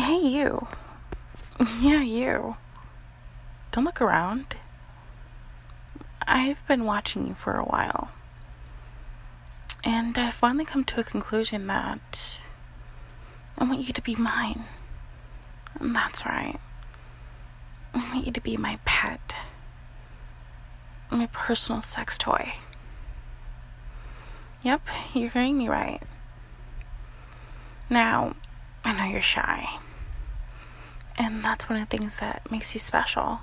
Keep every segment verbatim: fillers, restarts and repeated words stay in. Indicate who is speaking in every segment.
Speaker 1: Hey, you. Yeah, you. Don't look around. I've been watching you for a while. And I've finally come to a conclusion that I want you to be mine. And that's right. I want you to be my pet. My personal sex toy. Yep, you're hearing me right. Now, I know you're shy. And that's one of the things that makes you special.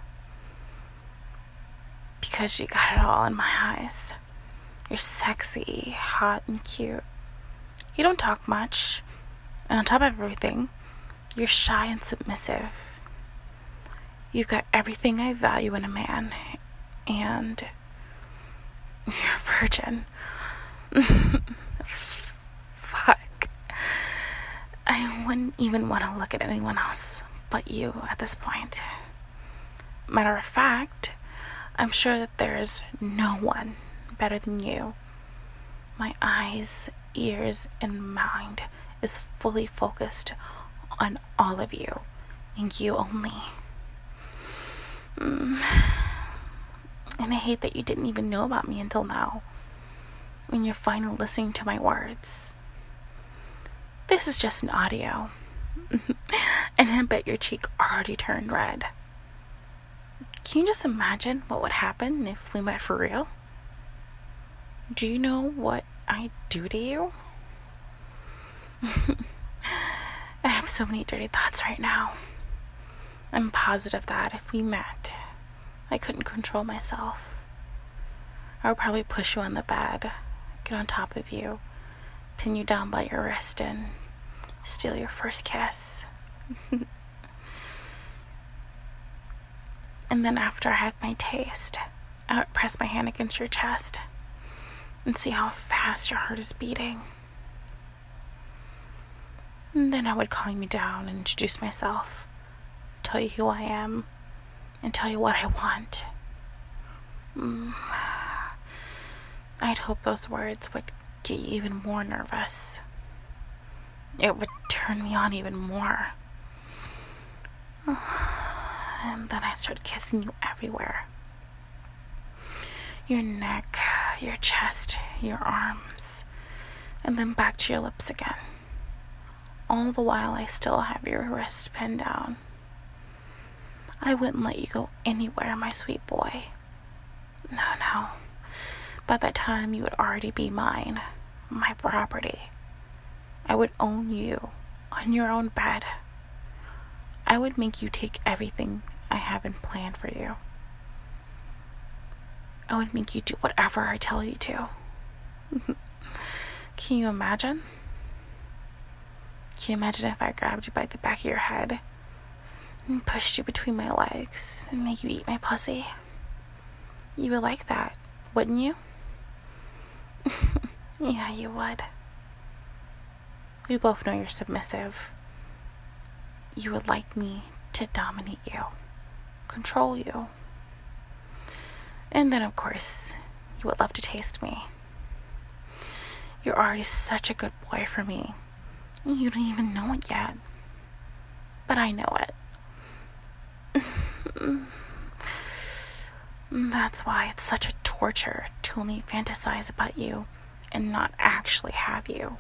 Speaker 1: Because you got it all in my eyes. You're sexy, hot, and cute. You don't talk much. And on top of everything, you're shy and submissive. You've got everything I value in a man. And you're a virgin. Fuck. I wouldn't even want to look at anyone else but you at this point. Matter of fact, I'm sure that there is no one better than you. My eyes, ears, and mind is fully focused on all of you, and you only. Mm. And I hate that you didn't even know about me until now, when you're finally listening to my words. This is just an audio, and I bet your cheek already turned red. Can you just imagine what would happen if we met for real? Do you know what I do to you? I have so many dirty thoughts right now. I'm positive that if we met, I couldn't control myself. I would probably push you on the bed, get on top of you, pin you down by your wrist, and steal your first kiss. And then after I had my taste, I would press my hand against your chest and see how fast your heart is beating. And then I would calm you down and introduce myself, tell you who I am, and tell you what I want. Mm. I'd hope those words would get you even more nervous. It would turn me on even more. And then I started kissing you everywhere. Your neck, your chest, your arms, and then back to your lips again. All the while I still have your wrist pinned down. I wouldn't let you go anywhere, my sweet boy. No, no. By that time, you would already be mine, my property. I would own you on your own bed. I would make you take everything I haven't planned for you. I would make you do whatever I tell you to. Can you imagine? Can you imagine if I grabbed you by the back of your head and pushed you between my legs and made you eat my pussy? You would like that, wouldn't you? Yeah, you would. We both know you're submissive. You would like me to dominate you, control you. And then, of course, you would love to taste me. You're already such a good boy for me. You don't even know it yet. But I know it. That's why it's such a torture to only fantasize about you and not actually have you.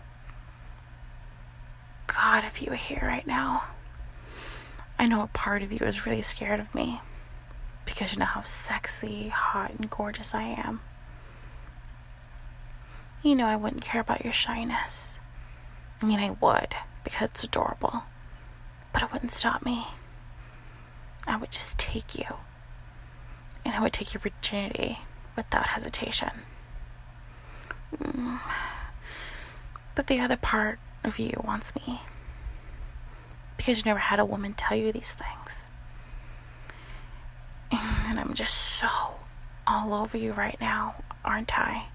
Speaker 1: God, if you were here right now, I know a part of you is really scared of me because you know how sexy, hot, and gorgeous I am. You know I wouldn't care about your shyness. I mean, I would because it's adorable, but it wouldn't stop me. I would just take you, and I would take your virginity without hesitation. Mm. But the other part of you wants me because you never had a woman tell you these things. And I'm just so all over you right now, aren't I?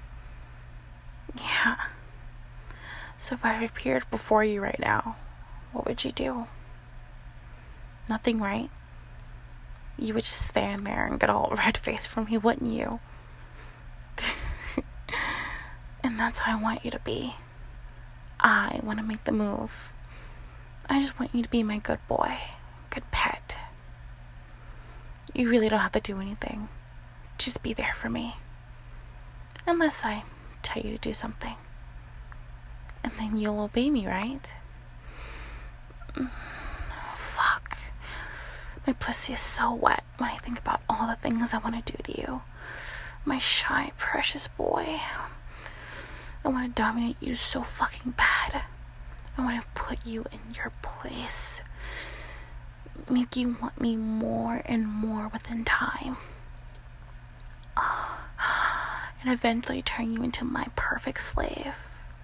Speaker 1: Yeah. So if I appeared before you right now, what would you do? Nothing, right? You would just stand there and get all red-faced for me, wouldn't you? And that's how I want you to be. I want to make the move. I just want you to be my good boy, good pet. You really don't have to do anything. Just be there for me. Unless I tell you to do something. And then you'll obey me, right? Fuck. My pussy is so wet when I think about all the things I want to do to you. My shy, precious boy. I want to dominate you so fucking bad. I want to put you in your place. Make you want me more and more within time. And eventually turn you into my perfect slave.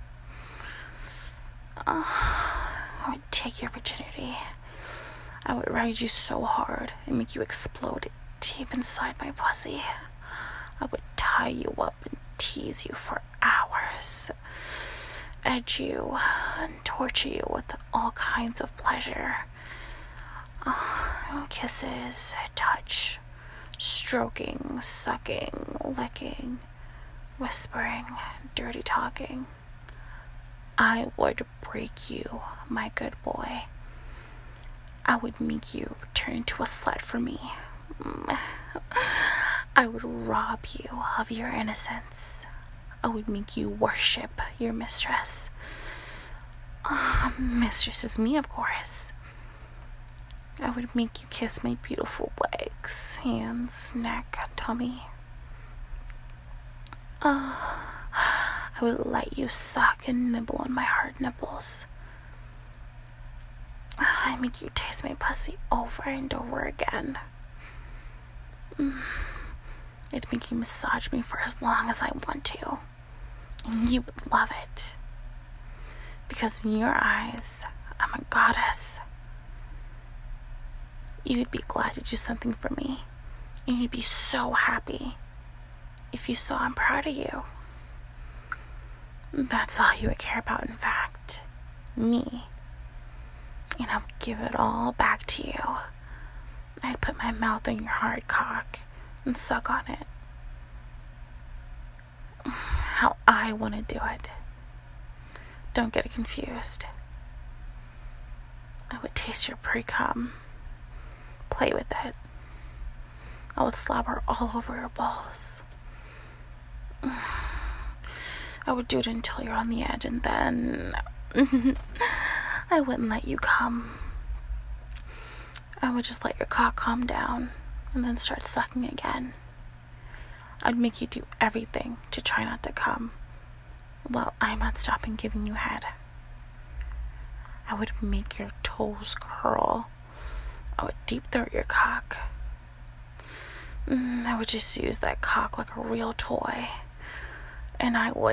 Speaker 1: I would take your virginity. I would ride you so hard and make you explode deep inside my pussy. I would tie you up and tease you for hours. Edge you and torture you with all kinds of pleasure. Oh, kisses, touch, stroking, sucking, licking, whispering, dirty talking. I would break you, my good boy. I would make you turn into a slut for me. I would rob you of your innocence. I would make you worship your mistress. Uh, mistress is me, of course. I would make you kiss my beautiful legs, hands, neck, tummy. Uh, I would let you suck and nibble on my hard nipples. I make you taste my pussy over and over again. Mm. I'd make you massage me for as long as I want to. And you would love it. Because in your eyes, I'm a goddess. You'd be glad to do something for me. And you'd be so happy if you saw I'm proud of you. That's all you would care about, in fact. Me. And I'll give it all back to you. I'd put my mouth on your hard cock and suck on it. How I want to do it. Don't get it confused. I would taste your pre-cum. Play with it. I would slobber all over your balls. I would do it until you're on the edge, and then I wouldn't let you come. I would just let your cock calm down and then start sucking again. I'd make you do everything to try not to come while I'm not stopping giving you head. I would make your toes curl. I would deep throat your cock. I would just use that cock like a real toy. And I would...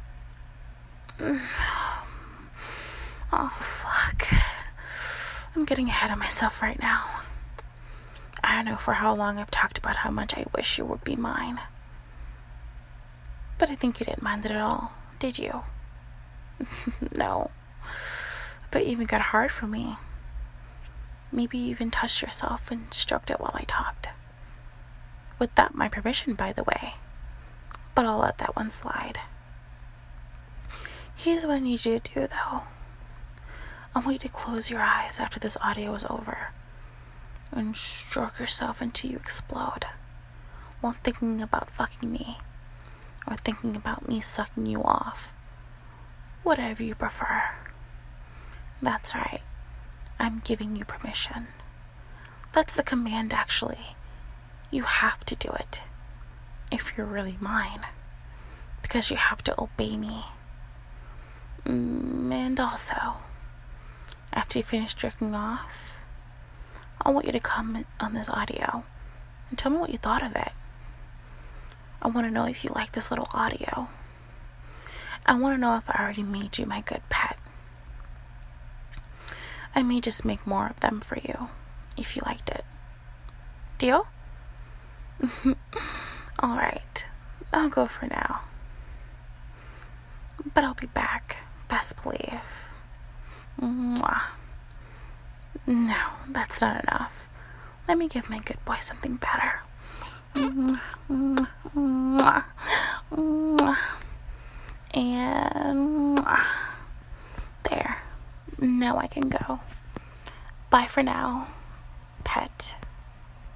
Speaker 1: Oh, fuck. I'm getting ahead of myself right now. I don't know for how long I've talked about how much I wish you would be mine. But I think you didn't mind it at all, did you? No. But you even got hard for me. Maybe you even touched yourself and stroked it while I talked. Without my permission, by the way. But I'll let that one slide. Here's what I need you to do, though. I want you to close your eyes after this audio is over and stroke yourself until you explode while thinking about fucking me or thinking about me sucking you off. Whatever you prefer. That's right. I'm giving you permission. That's the command, actually. You have to do it if you're really mine, because you have to obey me. Mm, and also, after you finish jerking off, I want you to comment on this audio and tell me what you thought of it. I want to know if you like this little audio. I want to know if I already made you my good pet. I may just make more of them for you if you liked it. Deal? Alright, I'll go for now. But I'll be back, best believe. Mwah. No, that's not enough. Let me give my good boy something better. Mwah, mwah, mwah, mwah. And mwah. There. Now I can go. Bye for now.